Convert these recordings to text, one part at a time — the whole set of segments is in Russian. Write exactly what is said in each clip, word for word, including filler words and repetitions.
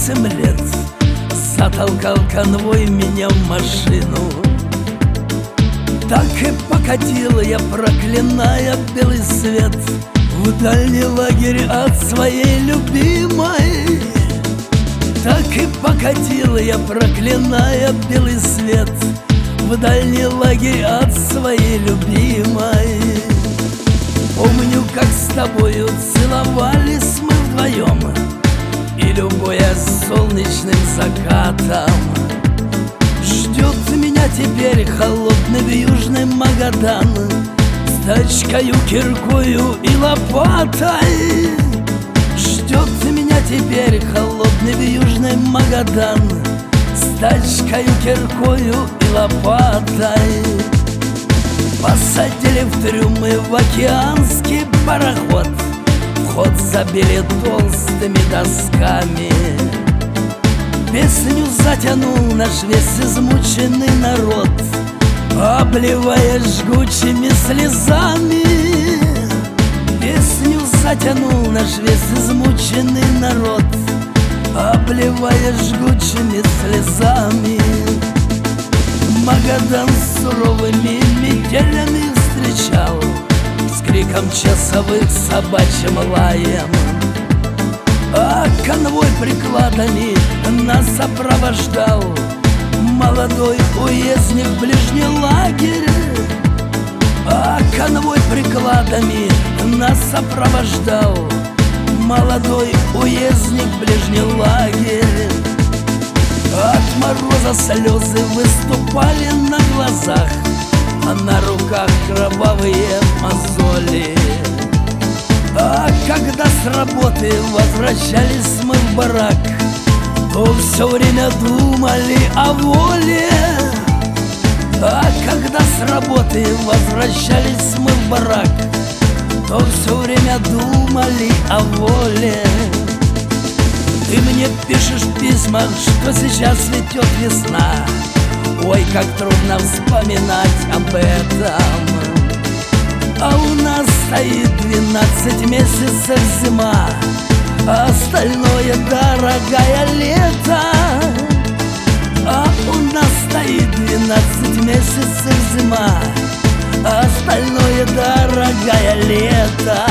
восемь лет затолкал конвой меня в машину. Так и покатил я, проклиная белый свет, в дальний лагерь от своей любимой. Так и покатил я, проклиная белый свет, в дальний лагерь от своей любимой. Помню, как с тобою целовались мы вдвоем, и любуя солнечным закатом. Ждет меня теперь холодный южный Магадан с тачкою, киркою и лопатой. Ждет меня теперь холодный южный Магадан с тачкою, киркою и лопатой. Посадили в трюмы в океанский пароход, вход забили толстыми досками. Песню затянул наш весь измученный народ, обливая жгучими слезами. Песню затянул наш весь измученный народ, обливая жгучими слезами. Магадан с суровыми метелями встречал, с криком часовых, собачьим лаем. А конвой прикладами нас сопровождал молодой уездник в ближний лагерь. А конвой прикладами нас сопровождал молодой уездник в ближний лагерь. От мороза слезы выступали на глазах, а на руках кровавые мозоли. А когда с работы возвращались мы в барак, то все время думали о воле. А когда с работы возвращались мы в барак, то все время думали о воле. Ты мне пишешь в письмах, что сейчас цветет весна. Ой, как трудно вспоминать об этом. А у нас стоит двенадцать месяцев зима, а остальное, дорогая, лето. А у нас стоит двенадцать месяцев зима, а остальное, дорогая, лето.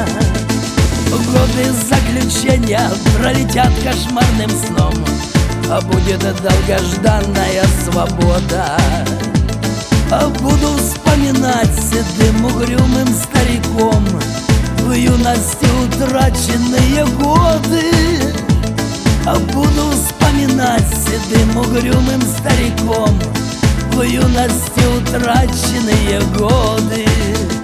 Годы заключения пролетят кошмарным сном, а будет долгожданная свобода. А буду вспоминать седым угрюмым стариком в юности утраченные годы. А буду вспоминать седым угрюмым стариком в юности утраченные годы.